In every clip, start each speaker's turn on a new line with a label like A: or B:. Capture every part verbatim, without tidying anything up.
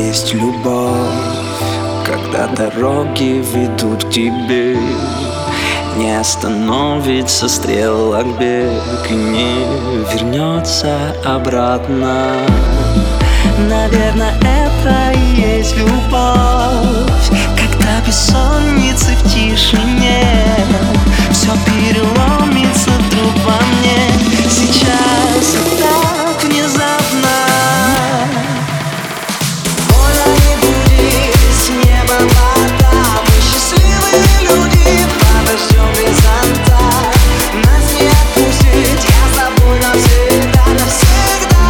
A: есть любовь, когда дороги ведут к тебе. Не остановится стрелок бег и не вернется обратно.
B: Наверное, это и есть любовь, когда бессонницы в тишине все переломится вдруг во мне. Сейчас так внезапно. Больно не буди, с неба вода. Мы счастливые люди, подождем без зонта. Нас не отпустит, я с тобой навсегда, навсегда.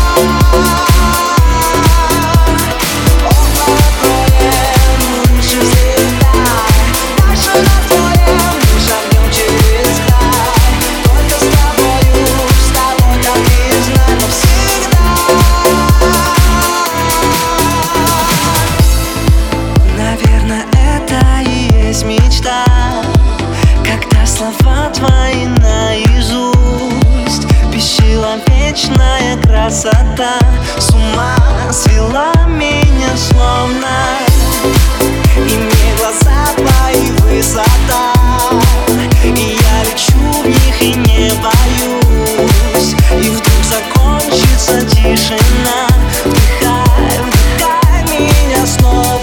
B: Мечта, когда слова твои наизусть, бесчеловечная красота с ума свела меня словно. И мне глаза твои высота, и я лечу в них и не боюсь. И вдруг закончится тишина. Вдыхай, вдыхай меня снова.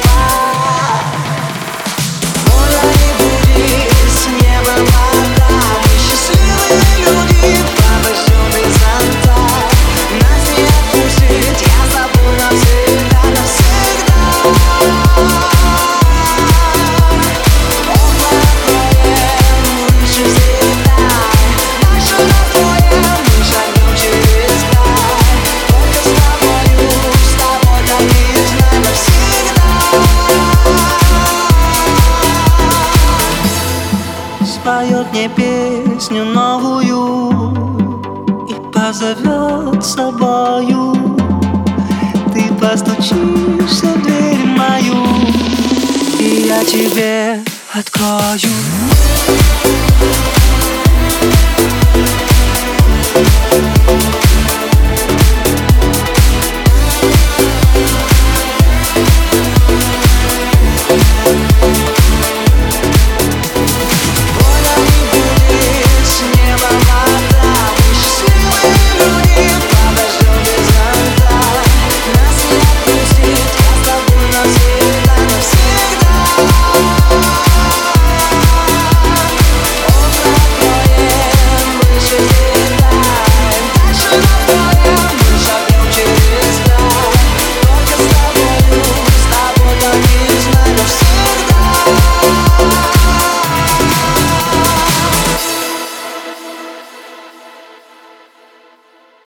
B: Споет мне песню новую и позовет с собою. Ты постучишься в дверь мою, и я тебе открою.